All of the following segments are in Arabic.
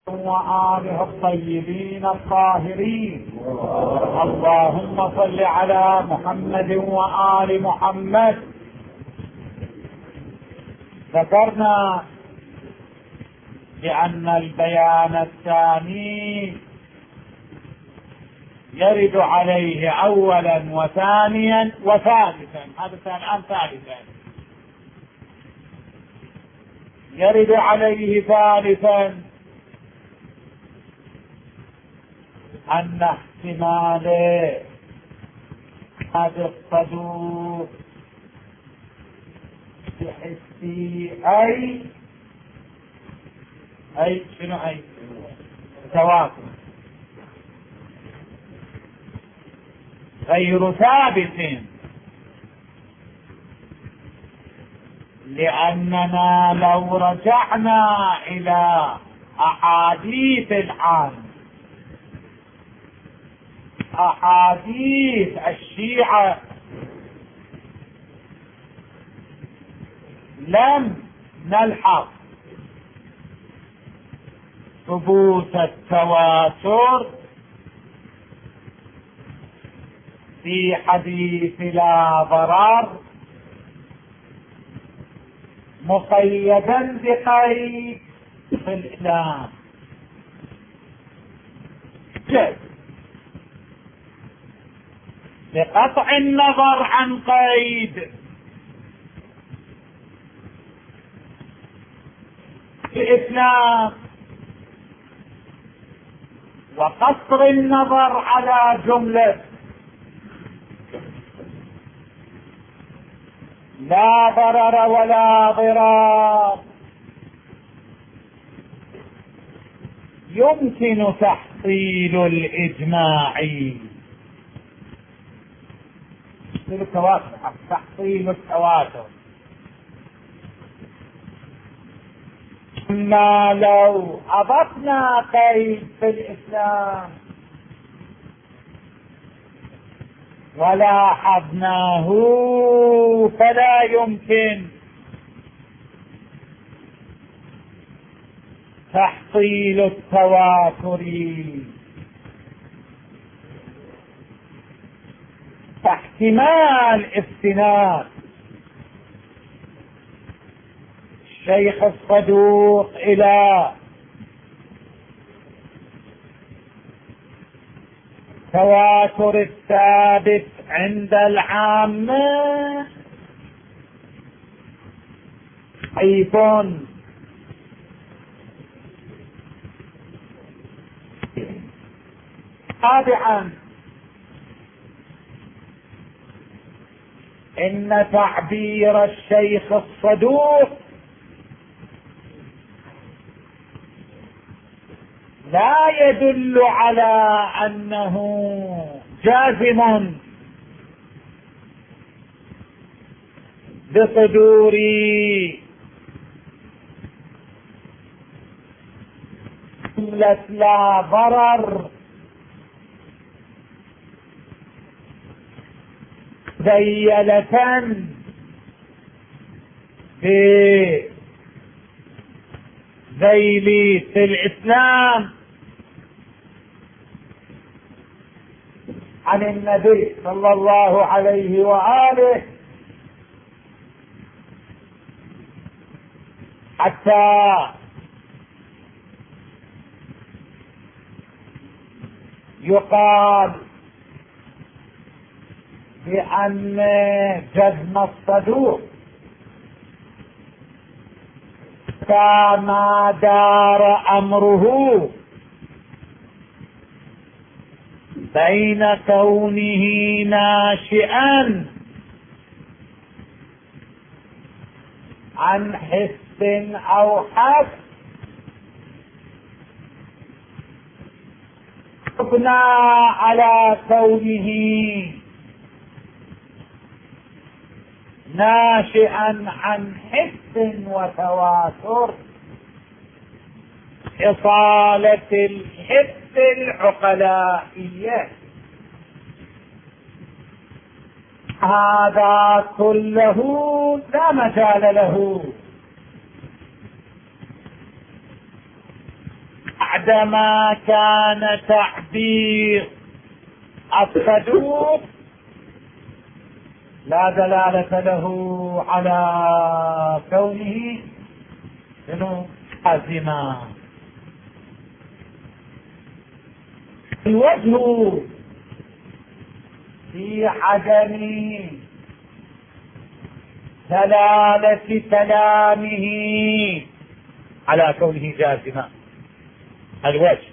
وآله الطيبين الطاهرين. اللهم صل على محمد وآل محمد. ذكرنا بأن البيان الثاني يرد عليه أولا وثانيا وثالثا. هذا الآن ثالثا يرد عليه ثالثا أن احتمال هذا الصدوق بحسي أي شنو أي تواتر غير ثابت، لأننا لو رجعنا إلى أحاديث العام، أحاديث الشيعة، لم نلحظ ثبوت التواتر في حديث لا ضرر مقيدا بقيد في الإسلام. بقطع النظر عن قيد الإسلام وقصر النظر على جملة لا ضرر ولا ضرار، يمكن تحصيل الإجماع، تحصيل التواتر. أما لو أضفنا قيد في الإسلام ولاحظناه فلا يمكن تحصيل التواتر فاحتمال استناد الشيخ الصدوق إلى تواتر الثابت عند العامة حيث رابعا إن تعبير الشيخ الصدوق لا يدل على أنه جازم بصدور جملة لا ضرر ذيلة بذيل في الإسلام عن النبي صلى الله عليه وآله، حتى يقال بأن جزم الصدوق كما دار أمره بين كونه ناشئا عن حس أو حس مبنى على كونه ناشئا عن حس وتواتر إصالة الحس العقلائية. هذا كله لا مجال له بعدما كان تعبير الصدوق لا دلالة له على كونه حازما. الوجه في عدم دلالة كلامه على كونه جازما، الوجه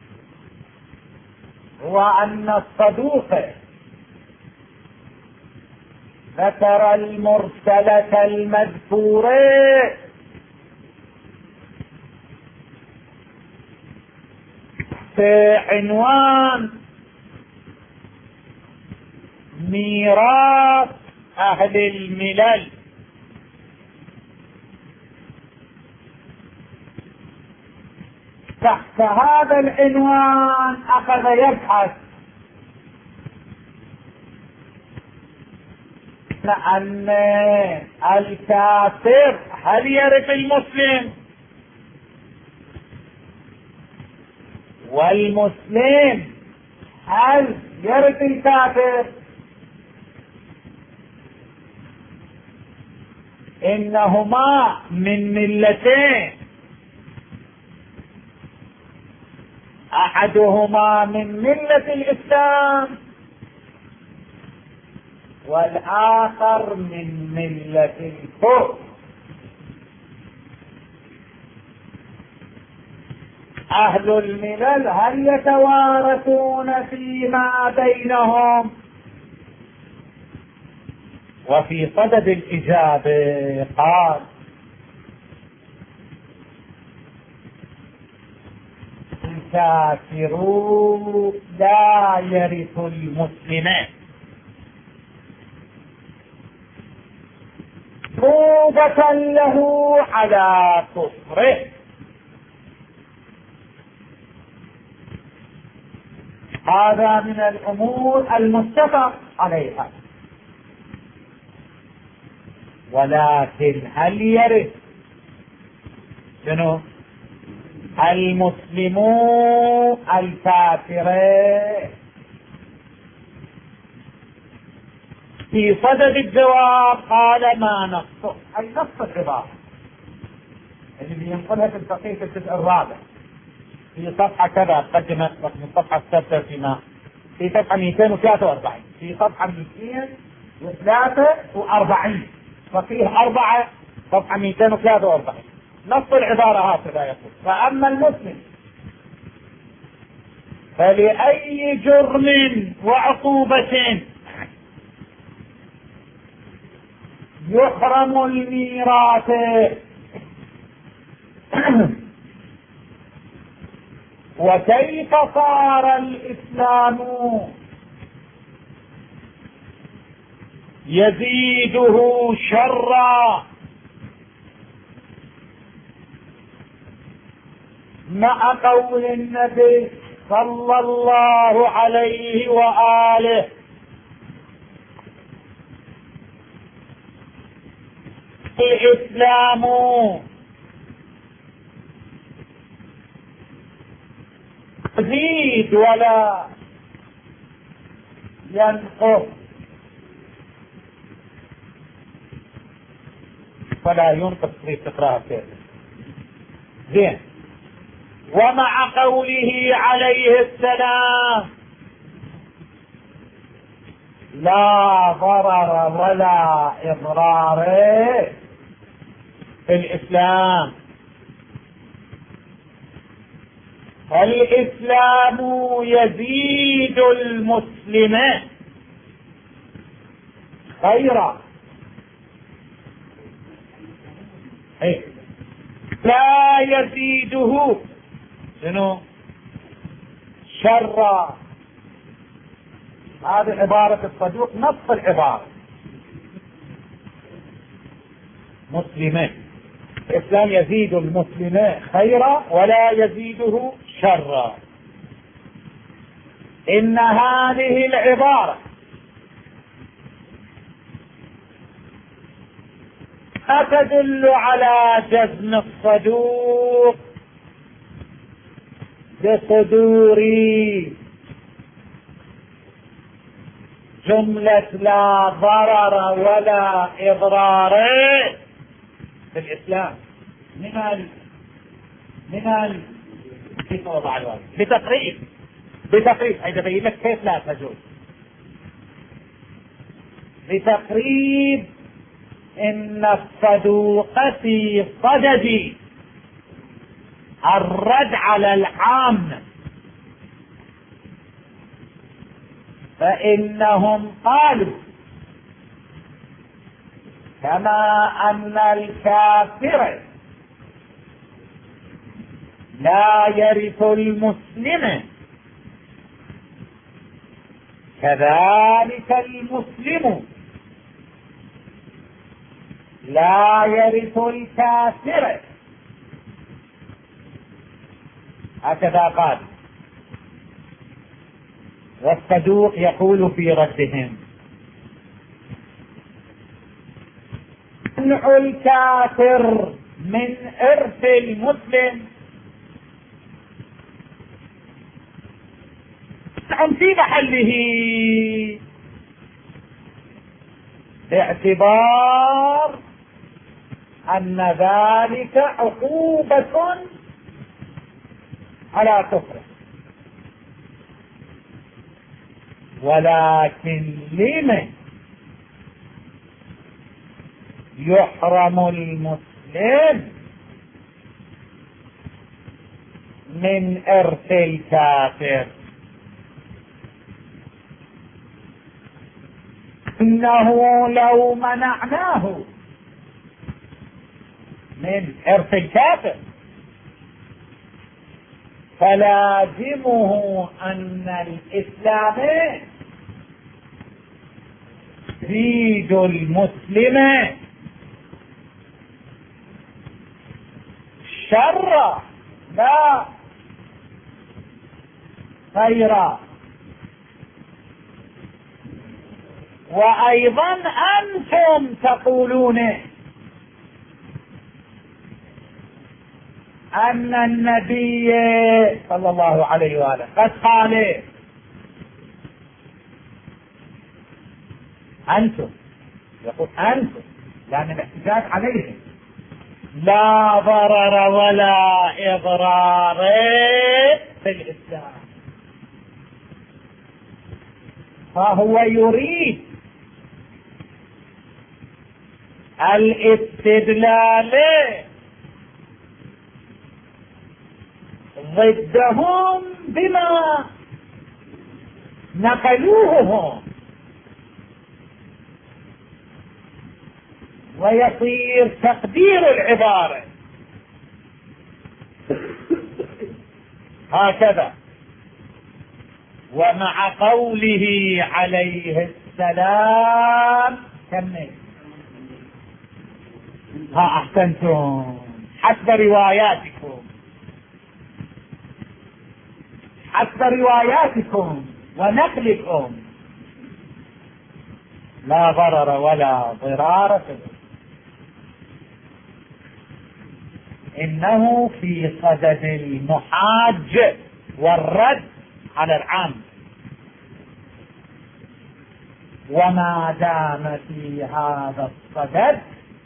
هو أن الصدوق ذكر المرسلة المذكورة في عنوان ميراث أهل الملل، تحت هذا العنوان أخذ يبحث أن الكافر هل يرث المسلم، والمسلم هل يرث الكافر. إنهما من ملتين، أحدهما من ملة الإسلام والآخر من ملة الكفر. أهل الملل هل يتوارثون فيما بينهم؟ وفي صدد الإجابة قال: الكافر لا يرث المسلمين توبة له على كفره. هذا من الأمور المتفق عليها، ولكن هل يرث شنو المسلمون الكافرين؟ في صدد الجواب قال: ما نصه، أي نص العبارة اللي بينقلها في الفقيه في الجزء الرابع في صفحة كذا، قدمت من صفحة السادسة في صفحة 243، في صفحة 243 فقيه 4 صفحة 243 نص العبارة هكذا يقول: فأما المسلم فلأي جرم وعقوبة يحرم الميراث وكيف صار الإسلام يزيده شرا مع قول النبي صلى الله عليه وآله: الإسلام يزيد ولا ينقص ولا ينقص في تقرأها كده زين. ومع قوله عليه السلام: لا ضرر ولا إضرار في الإسلام، الإسلام يزيد المسلم خيرا لا يزيده شنو شرا. هذه عبارة الصدوق، نص العبارة: مسلمين، الإسلام يزيد المسلمين خيرا ولا يزيده شرا. إن هذه العبارة لا تدل على جزم الصدوق بصدور جملة لا ضرر ولا إضرار في الإسلام من كيف وضع الواجب بتقريب أي بين لك كيف لا تجوز بتقريب إن الصدوق في صدد الرد على العام فإنهم قالوا كما أن الكافر لا يرث المسلم كذلك المسلم لا يرث الكافر هكذا قال. والصدوق يقول في ردهم منع الكافر من إرث المسلم في محله باعتبار أن ذلك عقوبة على كفره، ولكن لمن يحرم المسلم من إرث الكافر؟ إنه لو منعناه من إرث الكافر فلازمه أن الإسلام يزيد المسلم شر لا خيرا. وأيضا أنتم تقولون أن النبي صلى الله عليه وآله قد قال أنتم، يقول أنتم لأن الاحتجاج عليهم لا ضرر ولا إضرار في الإسلام، فهو يريد الاستدلال ضدهم بما نقلوه هم، ويصير تقدير العبارة هكذا. ومع قوله عليه السلام كمل أحسنتم حسب رواياتكم ونقلكم لا ضرر ولا ضرار إنه في صدد المحاج والرد على العام، وما دام في هذا الصدد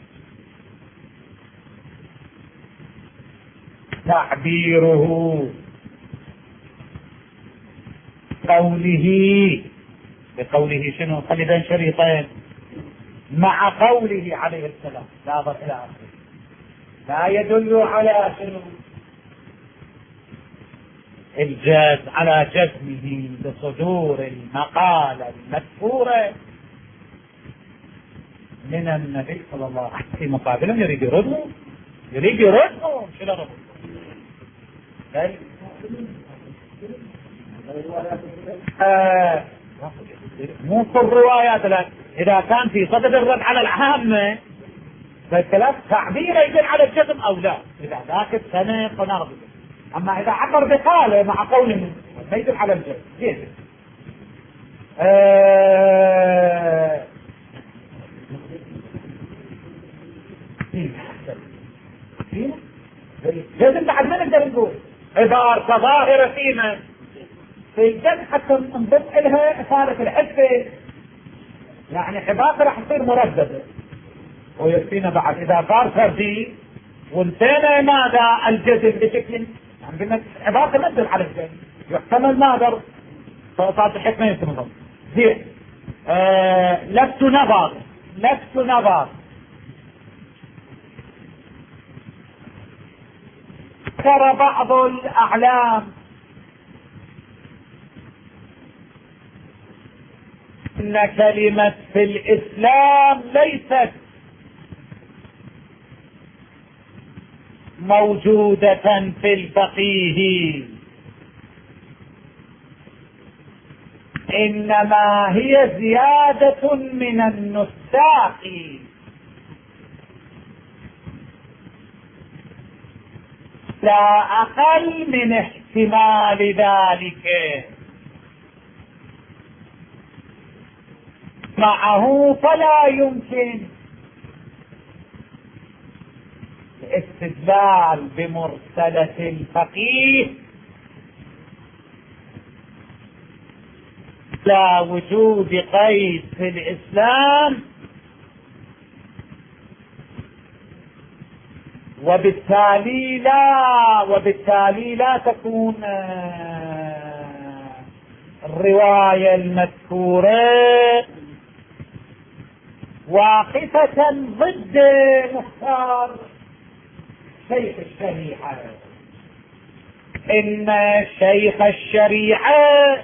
تعبيره بقوله شنو خلينا شريطين مع قوله عليه السلام لا ضرر إلى آخره لا يدل على شنو الجزم على جزمه بصدور المقالة المذكورة من النبي صلى الله عليه وسلم. في مقابلهم يريد يردهم شو لربهم مو كل روايات الآن إذا كان في صدد الرد على العامة فالكلام تعبير يدل على الجزم أو لا، إذا ذاك السنة فنرد. أما إذا عبر بقاله مع قوله ما يدل على الجزم جيد. الجزم بعد ما نقدر نقول عبارة ظاهرة فيما في الجد حتى نضيف لها إثارة الحفة، يعني عبارة راح تصير مرددة. ويكفينا بعد إذا صار فردي وانتهينا ماذا الجزم بشكل، يعني بدنا عبارة تمدد على الجزم يحتمل ماذا صارت الحكمة يمكن زين. لست نظر ذكر بعض الأعلام إن كلمة في الإسلام ليست موجودة في الفقيه، إنما هي زيادة من النساق لا أقل من احتمال ذلك، معه فلا يمكن الاستدلال بمرسلة الفقيه لا وجود قيد في الإسلام، وبالتالي لا تكون الرواية المذكورة واقفة ضد مختار شيخ الشريعة. إن شيخ الشريعة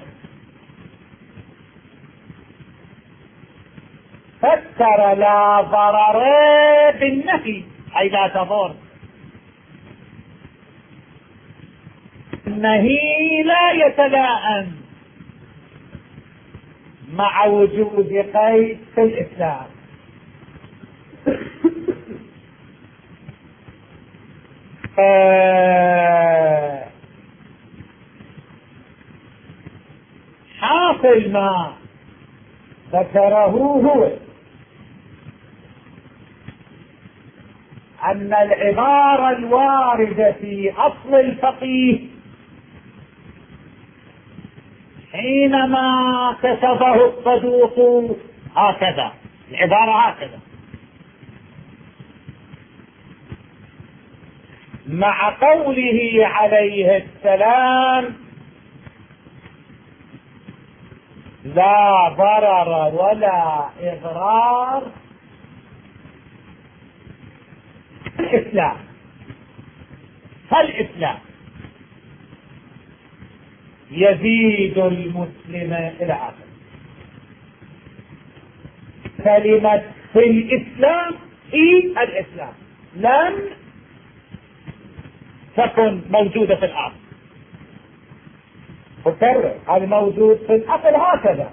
فسر لا ضرر بالنفي أي لا تضر، النهي لا يتلائم مع وجود قيد في الإسلام. حاصل ما ذكره هو أن العبارة الواردة في أصل الفقيه حينما كتبه الصدوق هكذا، العبارة هكذا، مع قوله عليه السلام لا ضرر ولا إضرار، فالإسلام يزيد المسلم إلى آخره. كلمة في الإسلام في الإسلام لم تكن موجودة في الأصل، أكرر هذا موجود في الأصل هكذا،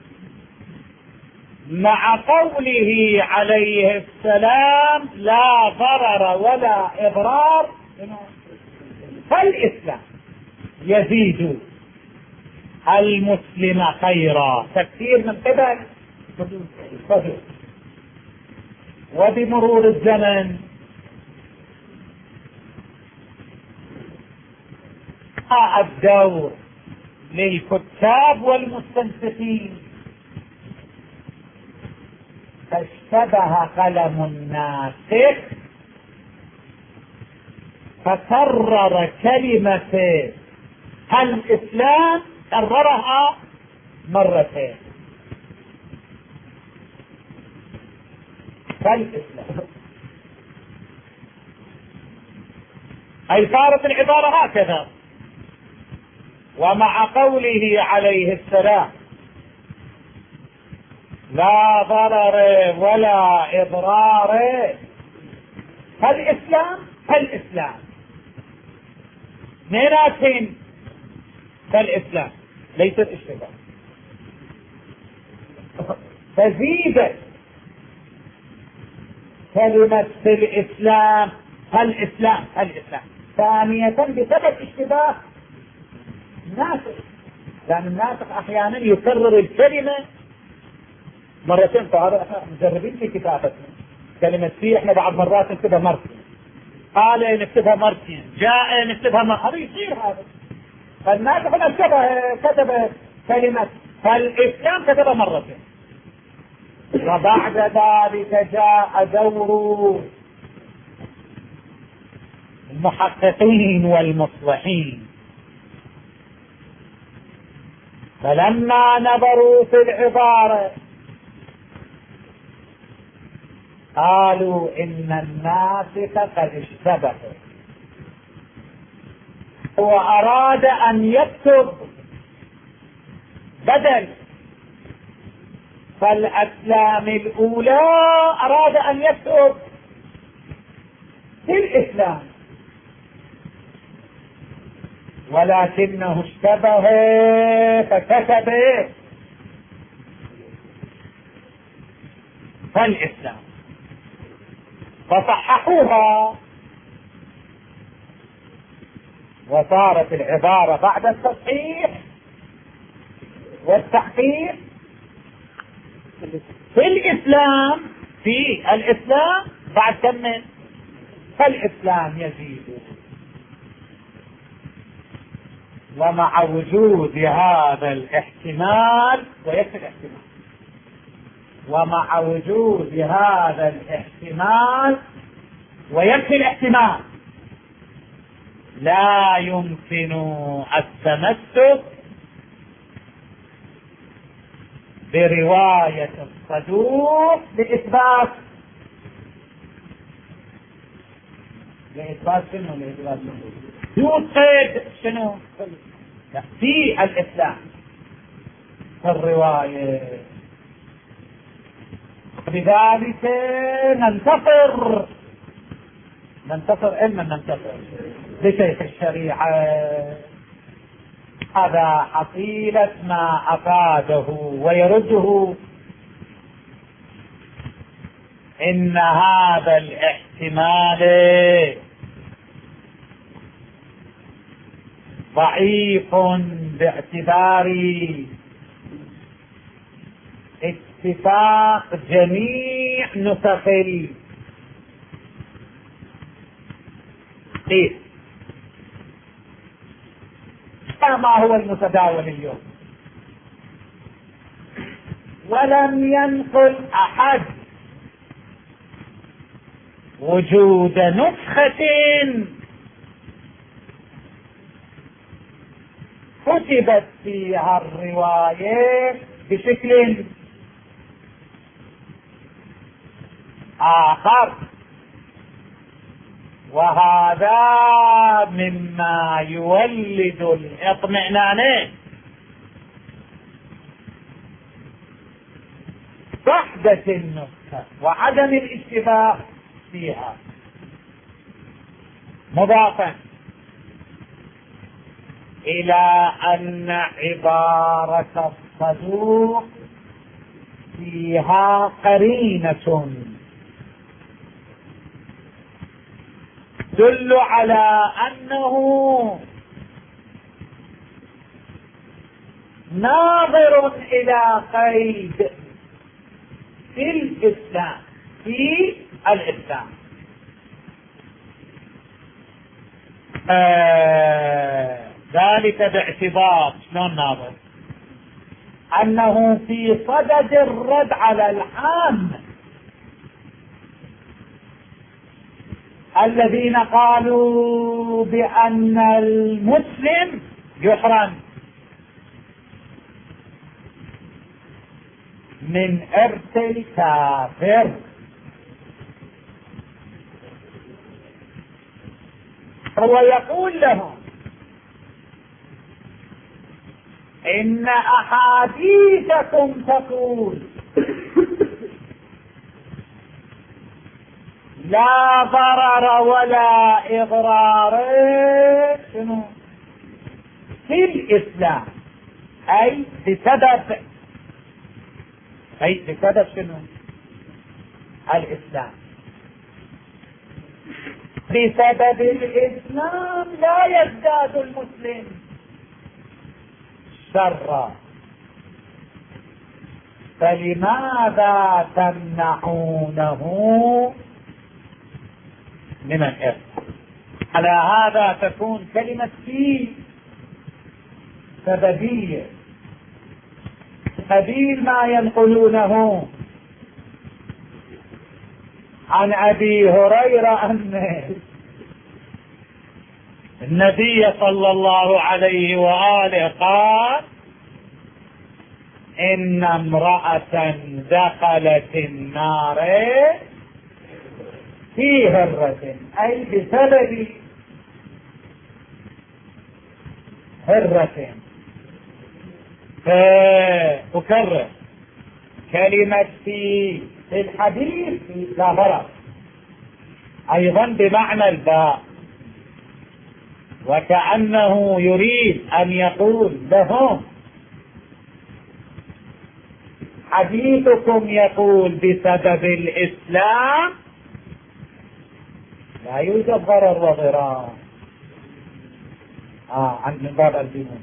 مع قوله عليه السلام لا ضرر ولا إضرار، فالإسلام يزيد المسلم خيرا. تفسير من قبل الصدوق. وبمرور الزمن الدور للكتاب والمستنسخين، فاشتبه قلم الناسخ فكرر كلمة الإسلام، كررها مرتين. فالإسلام أي صارت العبارة هكذا، ومع قوله عليه السلام لا ضرر ولا إضرار، فالإسلام ميناتين، فالإسلام ليست اشتباه، فزيدت كلمة في الإسلام فالإسلام ثانية بسبب اشتباه ناسخ، لأن الناسخ أحيانا يكرر الكلمة مرتين، فهذا احنا مجربين في كتابتنا كلمة فيه، احنا بعض مرات نكتبها مرتين، قال نكتبها مرتين، جاء نكتبها مرة، يصير هذا. فالناسخ كتب كلمة، فالإسلام كتبها مرتين. وبعد ذلك جاء دور المحققين والمصلحين، فلما نظروا في العبارة قالوا إن الناسخ قد اشتبه، وأراد أن يكتب بدل، فالأسلام الأولى أراد أن يكتب في الإسلام، ولكنه اشتبه فكتب فالإسلام، فصححوها، وصارت العبارة بعد التصحيح والتحقيق في الإسلام، في الإسلام بعد كم، فالإسلام يزيد. ومع وجود هذا الاحتمال، ويكفي الاحتمال، ومع وجود هذا الاحتمال ويكفي الاحتمال، لا يمكن التمسك برواية الصدوق لإثبات شنو؟ لإثبات يوجد شنو في الإسلام في الرواية. بذلك ننتصر إما ننتصر بشيخ الشريعة، هذا حصيلة ما أفاده ويرده. إن هذا الاحتمال ضعيف باعتبار اتفاق جميع نسخ ما هو المتداول اليوم، ولم ينقل أحد وجود نسخة كتبت فيها الرواية بشكل آخر، وهذا مما يولد الاطمئنان. وحدة النسخة وعدم الاشتباه فيها، مضافا إلى أن عبارة الصدوق فيها قرينة تدل على أنه ناظر إلى قيد في الإسلام، في الإسلام. ذلك باعتبار شلون ناظر أنه في صدد الرد على العام الذين قالوا بأن المسلم يحرم من إرث الكافر، هو يقول لهم إن أحاديثكم تقول لا ضرر ولا إضرار في الإسلام، أي بسبب شنو؟ الإسلام. بسبب الإسلام لا يزداد المسلم شرا، فلماذا تمنعونه من الإرث؟ على هذا تكون كلمة في سببية، قبيل ما ينقلونه عن أبي هريرة أن النبي صلى الله عليه وآله قال: إن امرأة دخلت النار في هرة، أي بسبب هرة. أكرر كلمة في الحديث لا فرق، أيضا بمعنى الباء، وكأنه يريد أن يقول لهم: حديثكم يقول بسبب الإسلام لا يوجد ضرر وضرار من باب الجنون،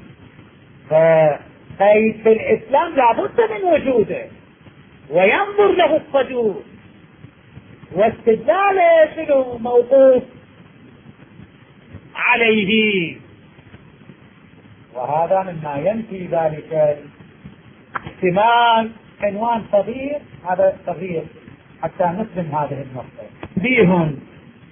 فقيد في الإسلام لابد من وجوده وينظر له الصدور، واستدلاله شنو موقوف عليه، وهذا مما ينفي ذلك احتمال. عنوان صغير، هذا صغير حتى نسلم هذه النقطة. بيهم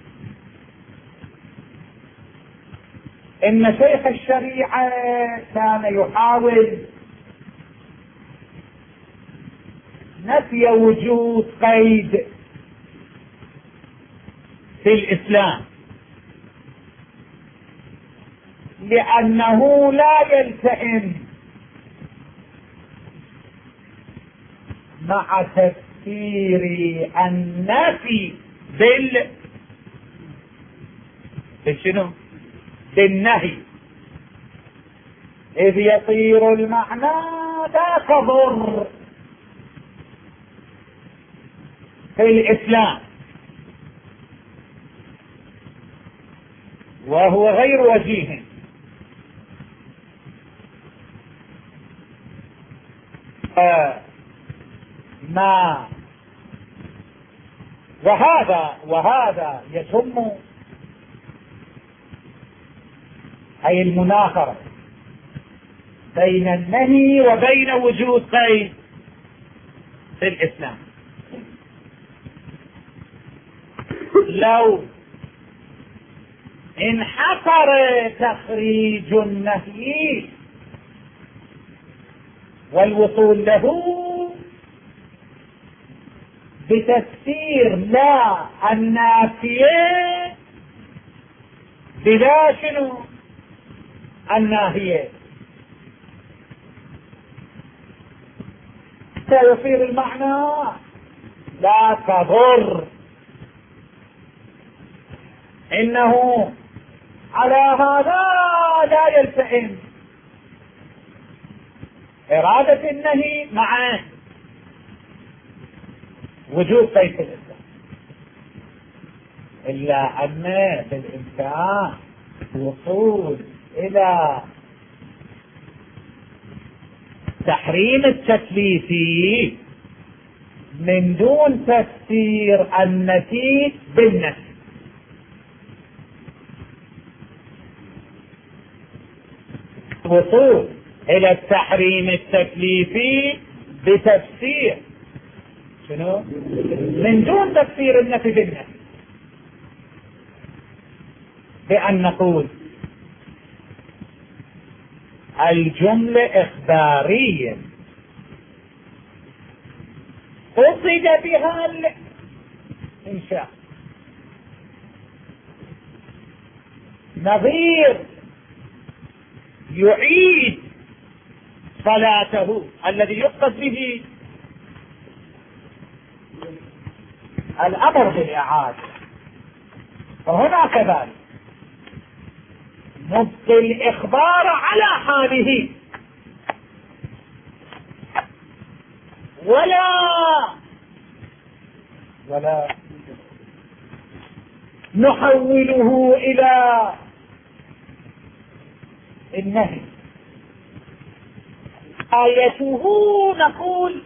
إن شيخ الشريعة كان يحاول نفي وجود قيد في الإسلام، لأنه لا يلتئم مع تفسير النفي شنو؟ بالنهي، إذ يصير المعنى لا تضر في الإسلام، وهو غير وجيه. ما وهذا يتم أي المناخرة بين النهي وبين وجود قيد في الإسلام. لو انحصر تخريج النهي والوصول له بتفسير لا النافية بلا شنو الناهية، سيصير المعنى لا تضر. إنه على هذا لا يلتئم إرادة النهي مع وجود قيد الإسلام، إلا أن بالإمكان الوصول إلى تحريم التكليف من دون تفسير النفي بالنفي. الوصول إلى التحريم التكليفي بتفسير شنو؟ من دون تفسير النفي بالنفي، بأن نقول الجملة إخبارية قصد بها الإنشاء، نظير يعيد صلاته الذي يقصد به الأمر بالإعادة، فهنا كذلك نبقي الإخبار على حاله ولا نحوله إلى النهي. آيته نقول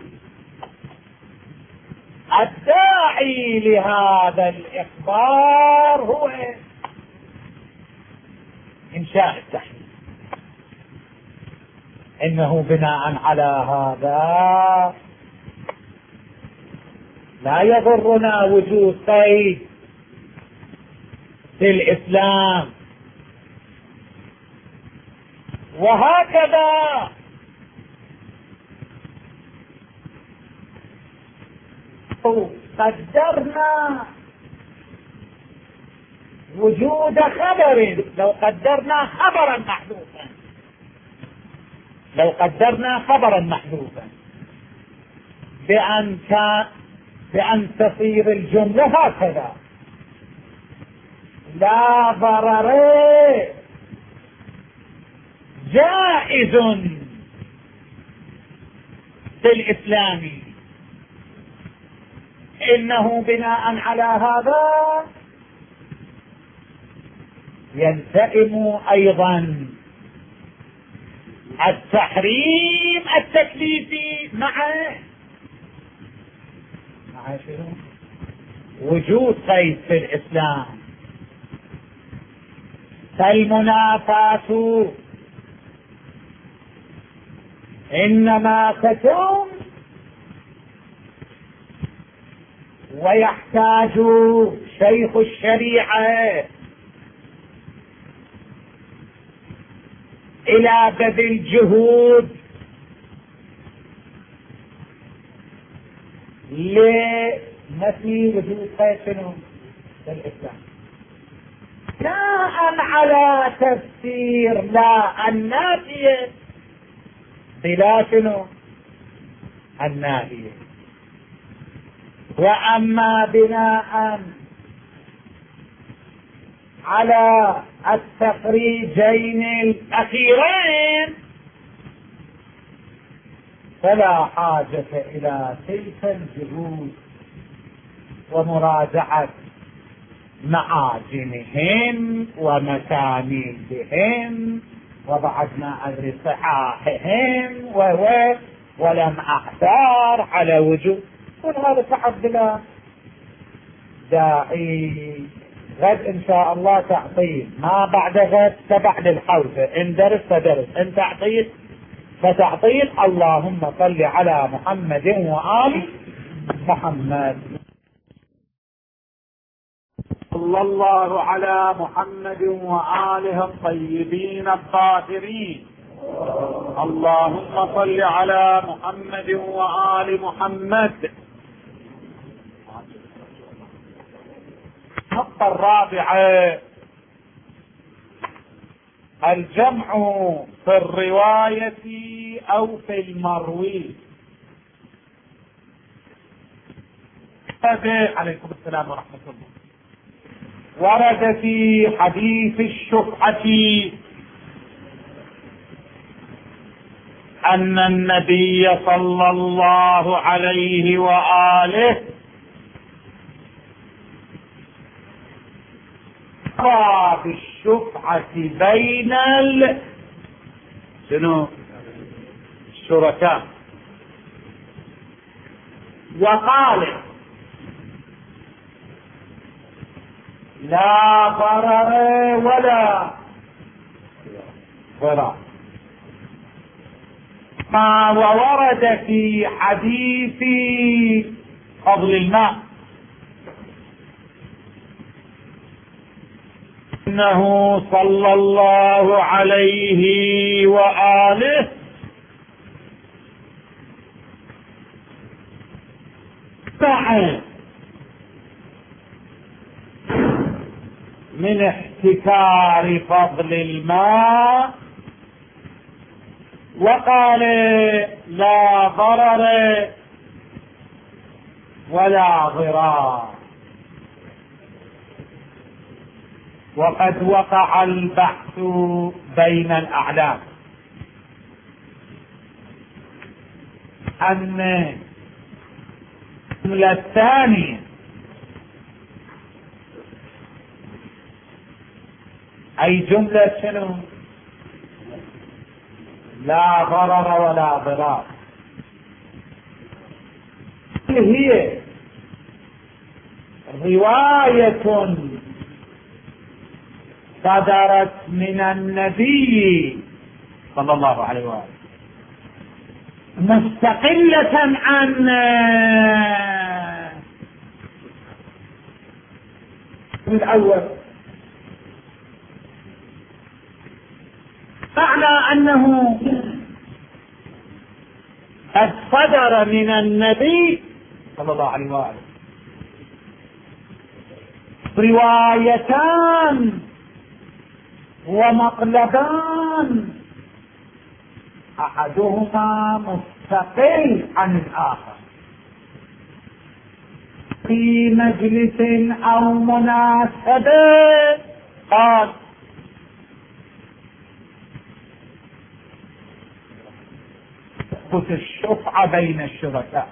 الداعي لهذا الإخبار هو إنشاء التحريم. إنه بناء على هذا لا يضرنا وجود قيد في الإسلام. وهكذا قدرنا وجود خبر، لو قدرنا خبرا محذوفا بأن تصير الجملة هكذا: لا ضرر جائز في الإسلام. إنه بناء على هذا يلتئم أيضا التحريم التكليفي مع وجود قيد في الإسلام. فالمنافاة إنما تكون ويحتاج شيخ الشريعة إلى بذل جهود لنفي وجود قيد في الإسلام، بناء على تفسير لا النافية بلا النافية. وأما بناء على التخريجين الأخيرين فلا حاجة إلى تلك الجهود ومراجعة معاجمهم ومسانيدهم وبعد ما أدري صحاحهم ولم أحتار على وجود كل هذا فحص بلا داعي. غد إن شاء الله تعطيل، ما بعد غد تبع للحوزة، إن درس فدرس، إن تعطيل فتعطيل. اللهم صل على محمد وآل محمد. صلى الله على محمد وآله الطيبين الطاهرين. اللهم صل على محمد وآل محمد. النقطة الرابعة: الجمع في الرواية أو في المروي. عليكم السلام ورحمة الله. ورد في حديث الشفعة أن النبي صلى الله عليه وآله بالشفعة بين الشركاء، وقال: لا ضرر ولا ضرار. ما ورد في حديث فضل الماء إنه صلى الله عليه وآله من احتكار فضل الماء، وقال: لا ضرر ولا ضرار. وقد وقع البحث بين الأعلام أن الجملة الثانية أي جملة لا ضرر ولا ضرار هي رواية صدرت من النبي صلى الله عليه وآله مستقلة عن الأول، معنى أنه قد صدر من النبي صلى الله عليه وآله روايتان ومقلبان أحدهما مستقل عن الآخر في مجلس أو مناسبة. قال تثبت الشفعة بين الشركاء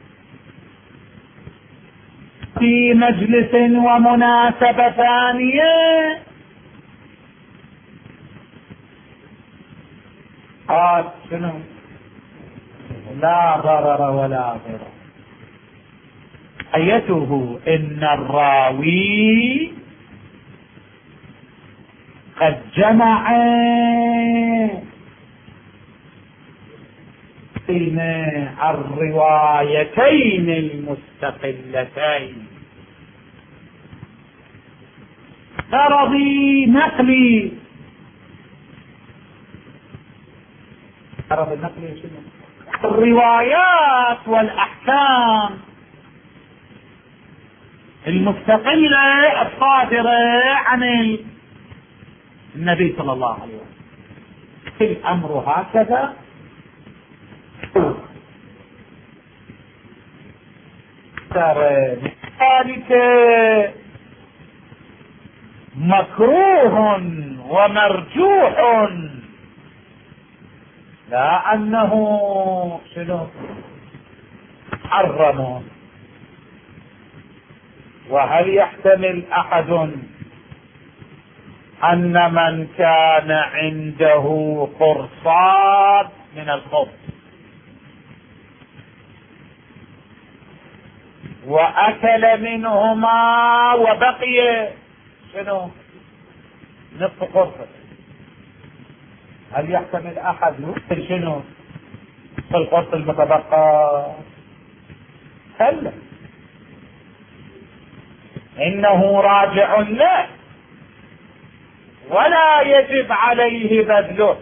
في مجلس ومناسبة ثانية. قال شنو؟ لا ضرر ولا ضرر، حيته إن الراوي قد جمع بين الروايتين المستقلتين، غرضي نقلي. غرض النقل شنو؟ الروايات والأحكام المستقلة الصادرة عن النبي صلى الله عليه وسلم. الأمر هكذا ذلك مكروه ومرجوح، لا أنه شنو حرم. وهل يحتمل أحد أن من كان عنده قرصان من الخبز وأكل منهما وبقي شنو نصف قرصة، هل يحتمل أحد يؤكل شنو في القرص المتبقى؟ هل إنه راجع له ولا يجب عليه بذله،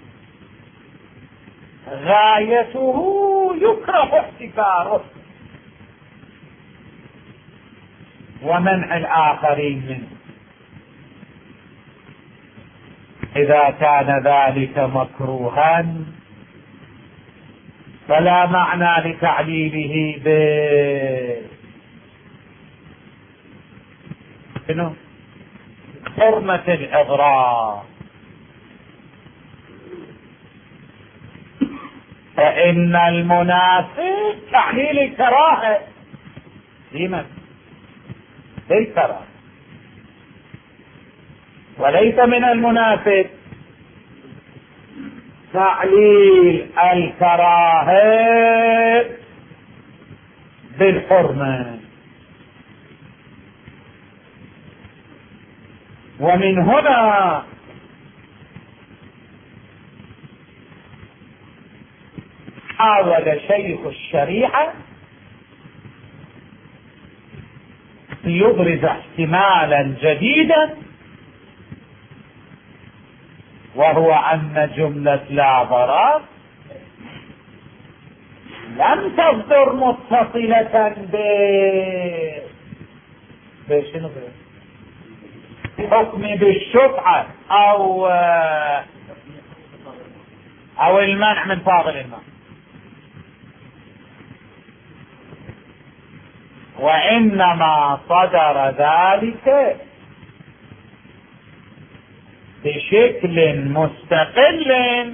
غايته يكره احتكاره ومنع الآخرين منه. إذا كان ذلك مكروها فلا معنى لتعليله حرمة الإضرار، فإن المناسب تعليل الكراهة لمن؟ للكراهة، وليس من المناسب تعليل الكراهة بالحرمة. ومن هنا حاول شيخ الشريعة ليبرز احتمالا جديدا، وهو أن جملة لا ضرر لم تصدر متصلة بشنو حكم بالشفعة أو المنع من فاضل الماء، وإنما صدر ذلك بشكل مستقل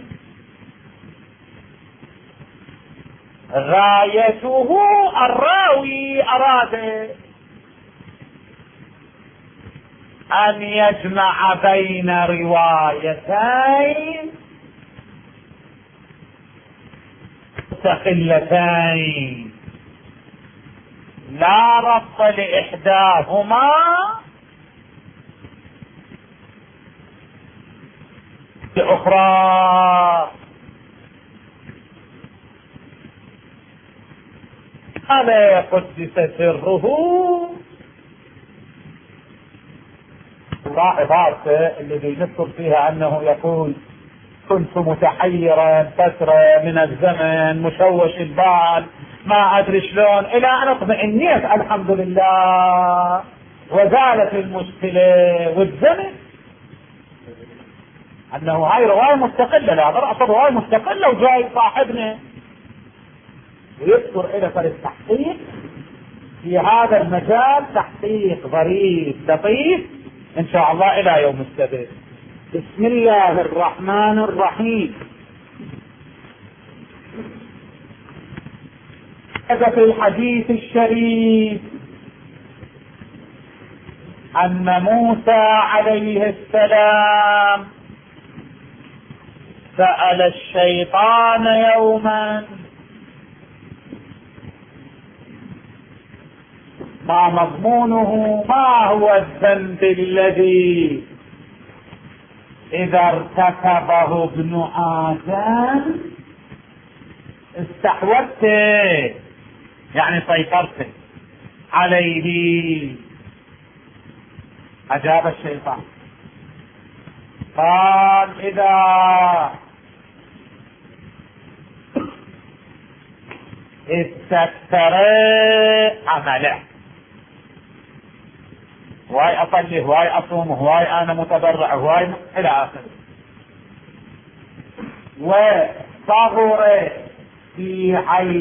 غايته الراوي أراد أن يجمع بين روايتين مستقلتين لا ربط لإحداهما الأخرى. ألا قدس سره. عبارته الذي نذكر فيها أنه يقول كنت متحيرا فترة من الزمن مشوش البال ما أدري شلون إلى أن اطمئنيت الحمد لله وزالت المشكلة والزمن. أنه هاي رواية مستقلة، لا رأس رواية مستقلة وجاي صاحبنا ويذكر إلى فريق تحقيق في هذا المجال، تحقيق ظريف لطيف إن شاء الله إلى يوم السبت. بسم الله الرحمن الرحيم. هذا في الحديث الشريف أن موسى عليه السلام سأل الشيطان يوما ما مضمونه، ما هو الذنب الذي إذا ارتكبه ابن آدم استحوذت يعني سيطرت عليه. أجاب الشيطان قال إذا استكثر عمله، هواي أصلي، هواي أصوم، هواي أنا متبرع، هواي إلى آخره، وصغر في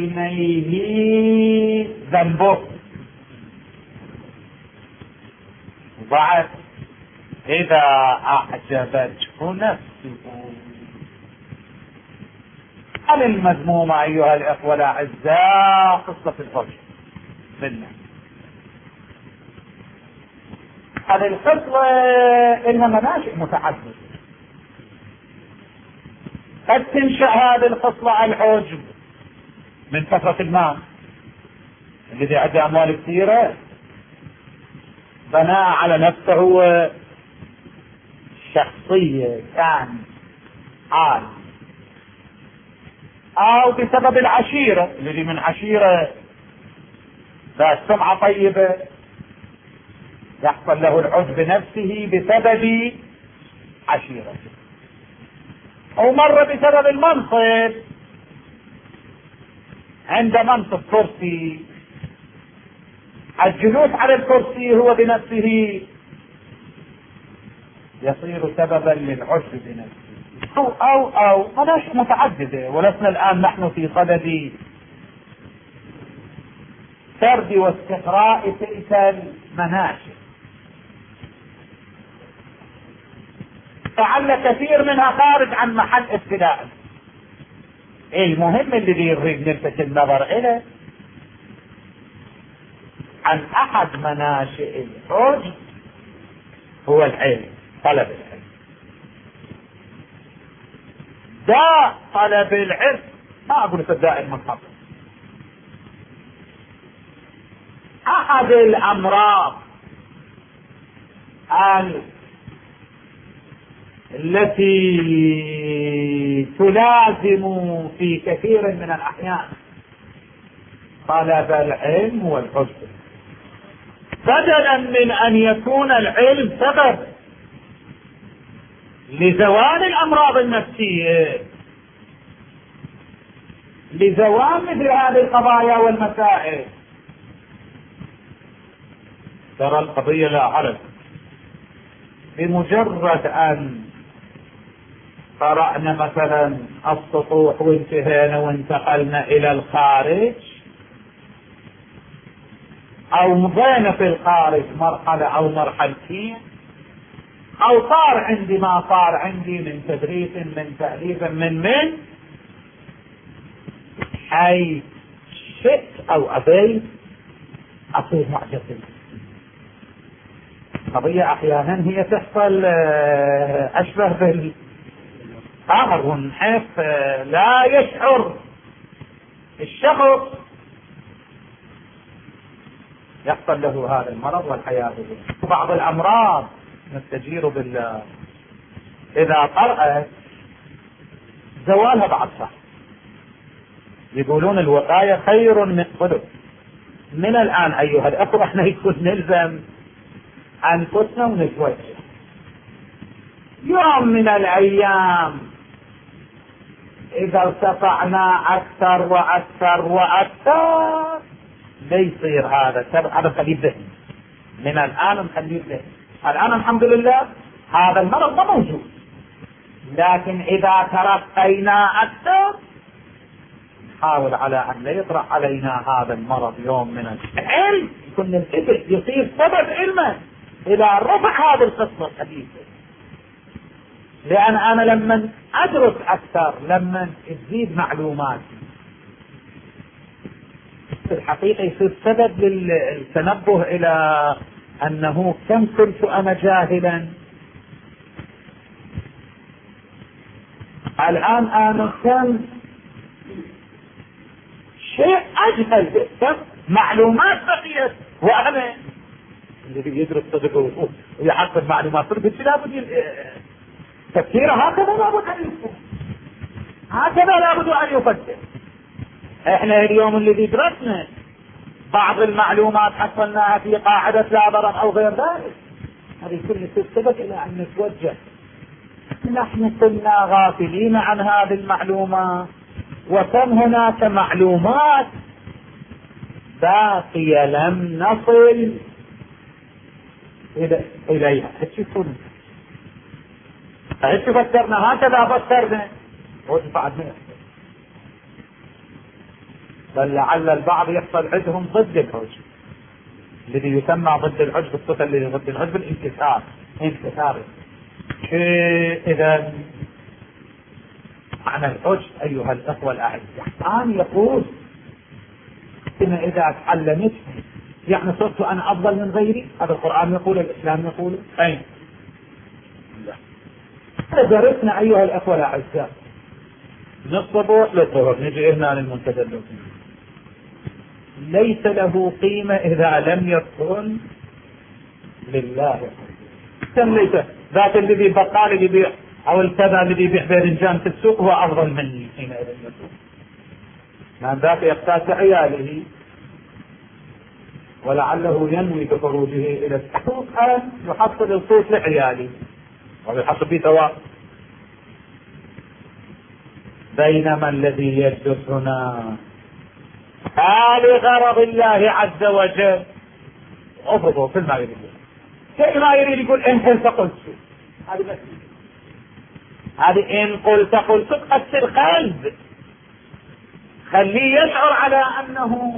عينيه ذنبه، بعد إذا أعجبته نفسه. هل المذمومة أيها الإخوة الأعزاء قصة الفجر بالله؟ هذه القصة إنها مناشئ متعددة. قد تنشأ هذه القصة على العجب من كثرة المال، الذي عنده أموال كثيرة بناء على نفسه شخصية كان عال، أو بسبب العشيرة، الذي من عشيرة ذات سمعة طيبة يحصل له العجب بنفسه بسبب عشيرته، أو مرة بسبب المنصب، عند منصب كرسي الجلوس على الكرسي هو بنفسه يصير سببا للعجب بنفسه، أو مناشئ متعددة، ولسنا الآن نحن في صدد سرد واستقراء تلك المناشئ، لعل كثير منها خارج عن محل ابتداء. المهم الذي يريد نلفت النظر إليه عن أحد مناشئ العجب هو العلم، طلب العلم. داء طلب العلم، ما أقول الداء المنحط، أحد الأمراض التي تلازم في كثير من الأحيان طلب العلم والعجب، بدلا من أن يكون العلم سبب لزوال الأمراض النفسية، لزوال مثل هذه القضايا والمسائل. ترى القضية لا حرج، بمجرد أن قرأنا مثلا السطوح وانتهينا وانتقلنا إلى الخارج، أو مضينا في الخارج مرحلة أو مرحلتين، أو صار عندي ما صار عندي من تدريس من تأليف من أي شئت أو أبيت أصير معجب. قضية أحيانا هي تحصل أشبه بالقمر، من حيث لا يشعر الشخص يحصل له هذا المرض والحياة به. بعض الأمراض نستجير بالله إذا طرأت زوالها بعد صح. يقولون الوقاية خير من قدر. من الآن أيها الأخوة احنا يكون نلزم أنفسنا ونتوجه. يوم من الأيام إذا ارتفعنا أكثر وأكثر وأكثر بيصير هذا خليل ذهني. من الآن نخليه ذهني. الآن الحمد لله هذا المرض ما موجود، لكن إذا ترقينا أكثر نحاول على أن لا يطرح علينا هذا المرض يوم من العلم يكون الإبل يصير سبب علما إلى رفع هذه القصة الحديثة. لأن أنا لما أدرس أكثر، لما تزيد معلوماتي في الحقيقة يصير سبب للتنبه إلى أنه كم كنت أنا جاهلا. الآن أنا كم شيء أجهل كم معلومات بقيت، وأنا اللي يدرس صدقه ويحصل معلومات صدق لابد تفكيره هكذا لابد أن يكون، هكذا لابد أن يفكر. احنا اليوم الذي درسنا بعض المعلومات حصلناها في قاعدة لا ضرر او غير ذلك، هذه كلها تسبب الى ان نتوجه. نحن كنا غافلين عن هذه المعلومات، وكم هناك معلومات باقية لم نصل اليها. هيك فكرنا، هكذا فكرنا بعد بل لعل البعض يحصل عندهم ضد العجب، الذي يسمى ضد العجب، الصفة الذي ضد العجب الانكسار. إذا معنى العجب أيها الأخوة الأعزاء الآن يقول إن إذا تعلمت يعني صرت أنا أفضل من غيري. هذا القرآن يقول، الإسلام يقول. أين درسنا أيها الأخوة الأعزاء من الصبح للظهر نجي هنا للمنتدى، ليس له قيمة إذا لم يكن لله. ليس ذاك الذي بقال يبيع أو الكذا الذي يبيع باذنجان في السوق هو أفضل مني حينئذ يكون. من ذاك يحتاج عياله ولعله ينوي بخروجه إلى السوق أن يحصل الصوت لعياله ويحصل به ثواب. بينما الذي يجلس هنا لغرض الله عز وجل افرضه كل ما يريد، كل ما يريد يقول ان قلت قلت، هذه ان قلت قلت تقتل قلب، خليه يشعر على انه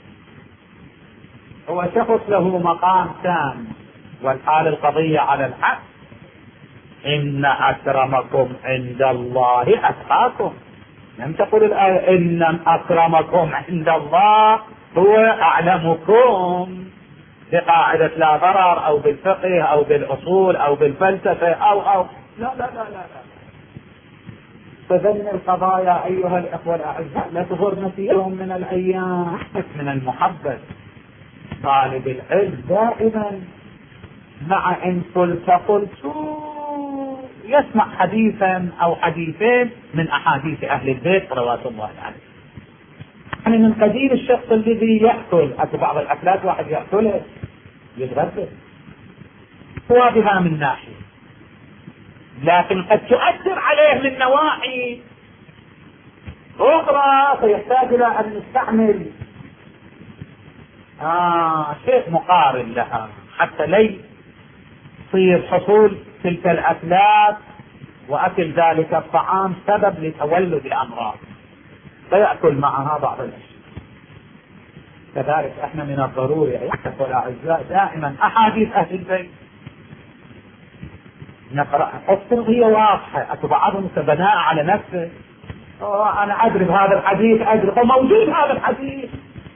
هو شخص له مقام تام، والحال القضية على الحق. إن أكرمكم عند الله أتقاكم. لم تقل الآية إن أكرمكم عند الله هو أعلمكم بقاعدة لا ضرر أو بالفقه أو بالأصول أو بالفلسفة أو لا لا لا لا. فذن القضايا أيها الأخوة الأعزاء لا تغرن في يوم من الأيام من المحبة. طالب العلم دائما مع إن قلت يسمع حديثا أو حديثين من أحاديث أهل البيت صلوات الله عليه. يعني من قديم الشخص الذي يأكل بعض الأكلات واحد يأكله يتغذى هو بها من ناحية، لكن قد تؤثر عليه من نواحي أخرى فيحتاج إلى أن نستعمل شيء مقارن لها حتى لا يصير حصول تلك الأكلات وأكل ذلك الطعام سبب لتولد الأمراض فيأكل معها بعض الأشياء. كذلك احنا من الضروري أيها الأعزاء دائما أحاديث أهل البيت نقرأ. الصوغية واضحة، بعضهم بناء على نفسه أنا أدري بهذا الحديث، أدري موجود هذا الحديث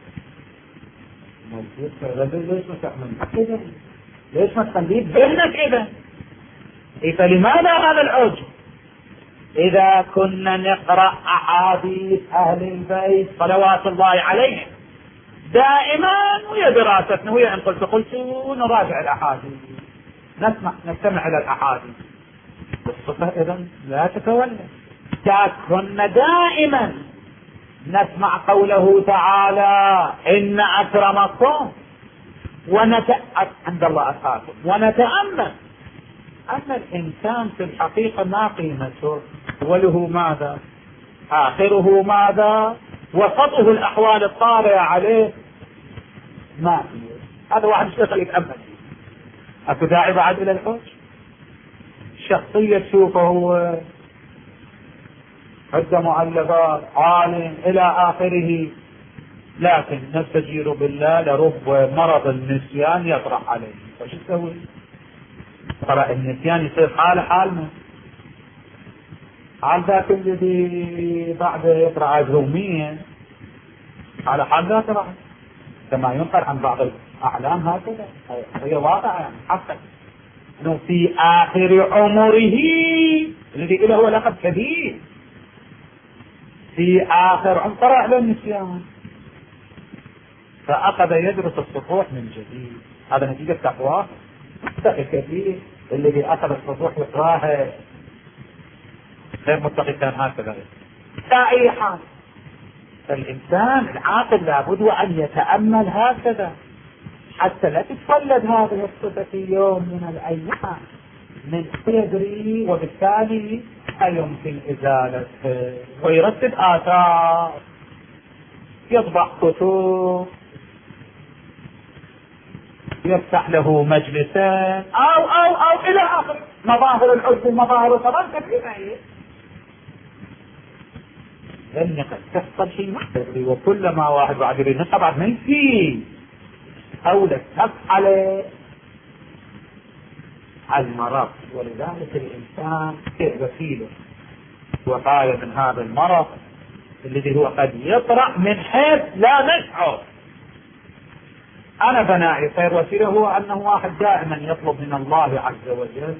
موجود، ليش ما تعمل كذا؟ ليش ما تخليه بذهنك إذا؟ فلماذا هذا العجب؟ إذا كنا نقرأ أحاديث أهل البيت صلوات الله عليهم دائما ويا دراستنا ويا إن قلت نراجع الأحاديث نستمع إلى الأحاديث، الصفة إذن لا تتولد. كنا دائما نسمع قوله تعالى إن أكرمكم عند الله أتقاكم، ونتأمل أن الإنسان في الحقيقة ما قيمته، أوله ماذا، آخره ماذا، وسطه الأحوال الطارئة عليه ما فيه. هذا واحد يشتغل يتأمل. أكو داعي بعد إلى الحج؟ الشخصية تشوفه هو عدة مؤلفات عالم إلى آخره، لكن نستجير بالله لرب مرض النسيان يطرح عليه، فش تسوي؟ ترى النسيان يصير حالنا حال ذاك الذي بعد يطرح يوميا على حال ذاك راح، كما ينقل عن بعض الأعلام هكذا، هي واقع يعني حقا انه في آخر عمره الذي له هو لقب كبير، في آخر عمره طلع له النسيان، فأخذ يدرس السطوح من جديد. هذا نتيجة تقواه كثير، الذي أخذ السطوح يقراها غير متقي كان هكذا. لا أي حال، فالإنسان العاقل لابد أن يتأمل هكذا حتى لا تتولد هذه الصفة في يوم من الأيام من يدري، وبالتالي لا يمكن إزالته، ويرتب آثار، يطبع كتب، يفتح له مجلسا أو إلى آخر مظاهر العجب ومظاهر الصبر كثيرة، لأن قد تحصل شيء محدث، وكلما واحد بعد يريد طبعا ما يصير أولى على المرض، ولذلك الإنسان وسيلة وقاية من هذا المرض الذي هو قد يطرأ من حيث لا نشعر. أنا بنائي خير وسيلة هو أنه واحد دائما يطلب من الله عز وجل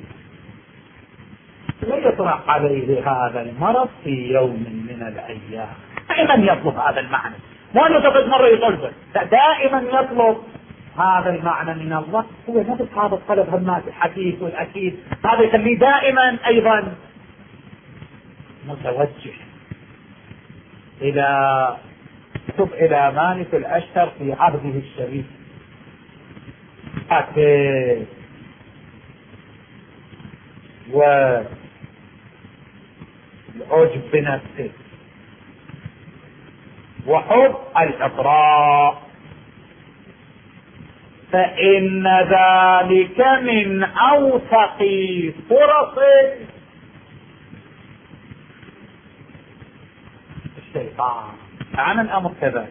لا يطرأ عليه هذا المرض في يوم من الأيام، دائما يطلب هذا المعنى، مو أنه تقعد مرة يطلبه، دائما يطلب هذا المعنى من الله. هو نفس هذا الطلب همات الحديث والأكيد، هذا يخليه دائما أيضا متوجه إلى كتب إلى مالك الأشهر في عهده الشريف، والعجب بنفسه وحب الإطراء، فإن ذلك من أوثق فرص الشيطان. عن الأمر كذلك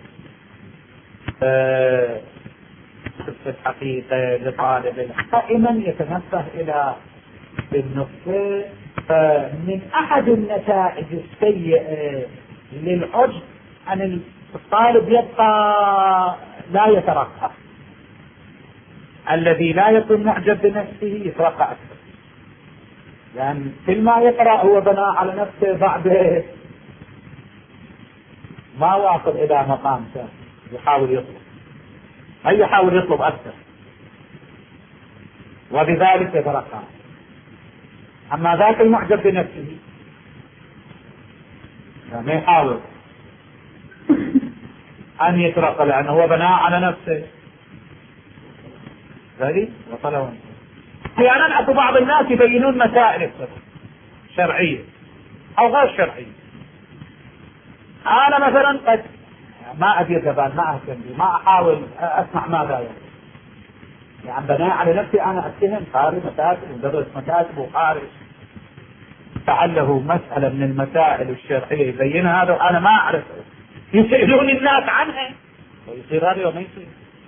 في الحقيقة لطالب العلم دائما يتنبه إلى النقطة، من أحد النتائج السيئة للعجب أن الطالب يبقى لا يترقى، الذي لا يكون معجب بنفسه يترقى أكثر، لأن كل ما يقرأ هو بناء على نفسه بعد ما واصل إلى مقام ثاني يحاول يطلب أكثر، وبذلك يترقى. أما ذاك المعجب بنفسه ما يحاول أن يترقى لأنه هو بناء على نفسه. ذلك وصلوا أحيانا أكو بعض الناس يبينون مسائل شرعية أو غير شرعية. أنا مثلا قد ما أدير جبال، ما أهتم به، ما أحاول أسمع ماذا يعني بناء على نفسي أنا أتهم قارئ مكاتب ومدرس مكاتب وقارئ فعله مسألة من المسائل الشرعية يبين هذا وأنا ما أعرف، يسألون الناس عنها ويصير هذا وما يصير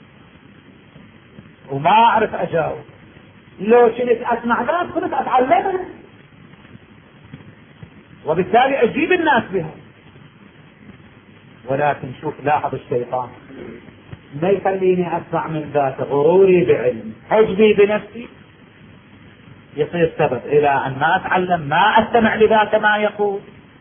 وما أعرف أجاوب. لو كنت أسمع ذلك كنت أتعلمها، وبالتالي أجيب الناس بها. ولكن شوف لاحظ الشيطان ما يخليني أسمع من ذات غروري بعلم، حجبي بنفسي يصير سبب إلى أن ما أتعلم، ما أستمع لذاك ما يقول،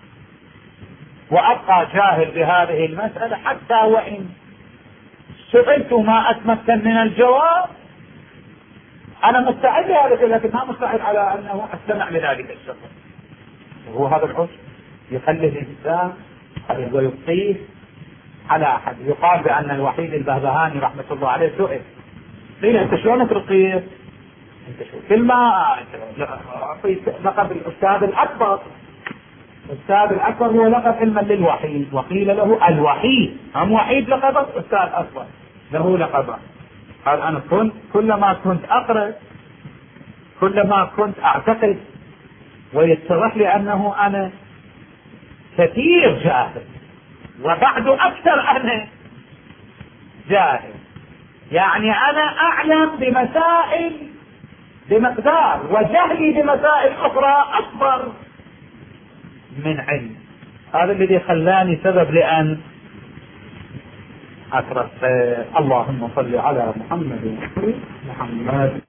وأبقى جاهل بهذه المسألة حتى وإن سئلت ما أتمكن من الجواب. أنا مستعد لهذا لكن ما مستعد على أنه أستمع لذلك الشخص، وهو هذا العجب. يخلي الإنسان ويبقيه على أحد. يقال بأن الوحيد البهبهاني رحمة الله عليه سئل قيل أنت شلون ترقيه؟ أنت شو كل ما أعطي لقب الأستاذ الأكبر. الأستاذ الأكبر هو لقب علما للوحيد، وقيل له الوحيد، هم وحيد لقبه، أستاذ أكبر له لقبه. قال أنا كلما كنت أقرأ كلما كنت أعتقد ويتضح لي أنه أنا كثير جاهل، وبعد أكثر أنا جاهل، يعني أنا أعلم بمسائل بمقدار، وجهلي بمسائل أخرى أكبر من علم. هذا الذي خلاني سبب لأن أترك. اللهم صل على محمد.